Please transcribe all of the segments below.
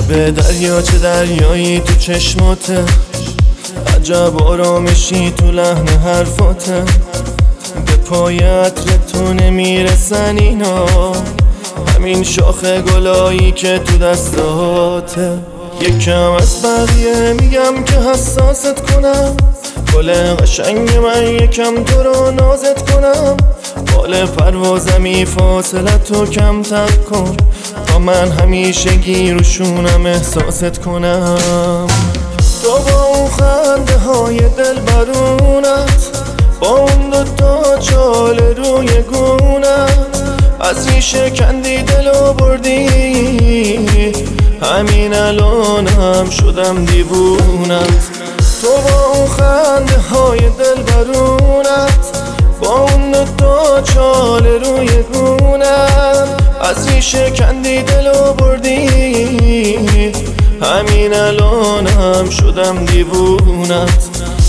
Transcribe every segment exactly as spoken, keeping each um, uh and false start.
به دریا چه دریایی تو چشماته، عجب آرامشی تو لحن حرفاته. به پای عطر تو نمیرسن اینا، همین شاخ گلایی که تو دستاته. یکم از بقیه میگم که حساست کنم، گل قشنگ من یکم تو رو نازت کنم. بال پروازمی فاصله تو کم تر کن، تا من همیشه گیروشونم احساست کنم. تو با اون خنده های دل برونت، با اون دوتا چال روی گونت، از ریشه کندی دلو بردی. همین الان هم شدم دیوونت. تو با اون خنده های دل برونت، با اون دوتا چال روی گونت، از ریشه کندی دلو بردی. همین الان هم شدم دیوونت.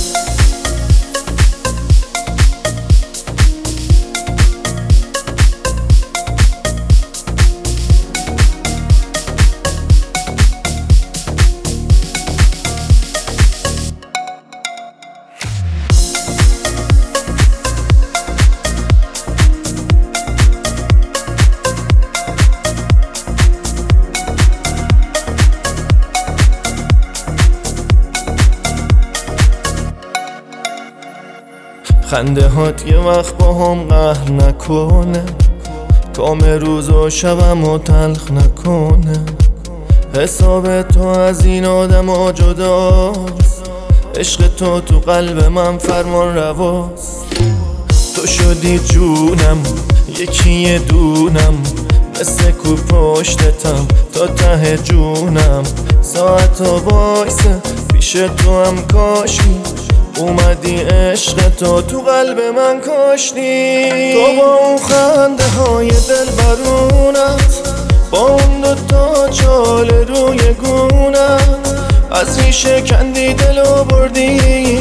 خنده هات یه وقت با هم قهر نکنه، کام روز و شبم و تلخ نکنه. حساب تو از این آدم ها جداست، عشق تو تو قلب من فرمان رواست. تو شدی جونم یکی دونم، مثل کو پشتتم تا ته جونم. ساعت و بایسه پیش تو هم کاشی، اومدی عشق تو تو قلب من کاشتی. تو با اون خنده های دل برونت، با اون دوتا چال روی گونت، از ریشه کندی دلو بردی.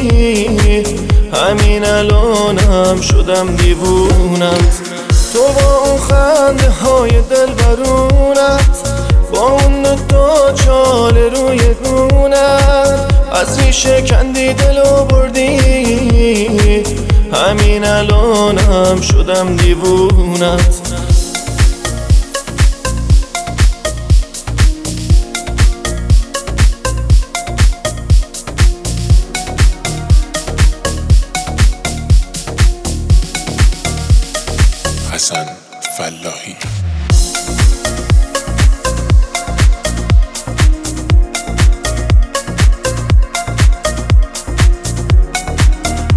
همین الان هم شدم دیوونت. تو با اون خنده های دل برونت، با اون دوتا چال روی گونت، از ریشه کندی دلو بردی. همین الان هم شدم دیوونت. حسن فلاحی.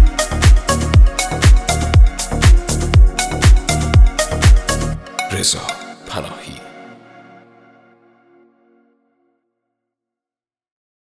رضا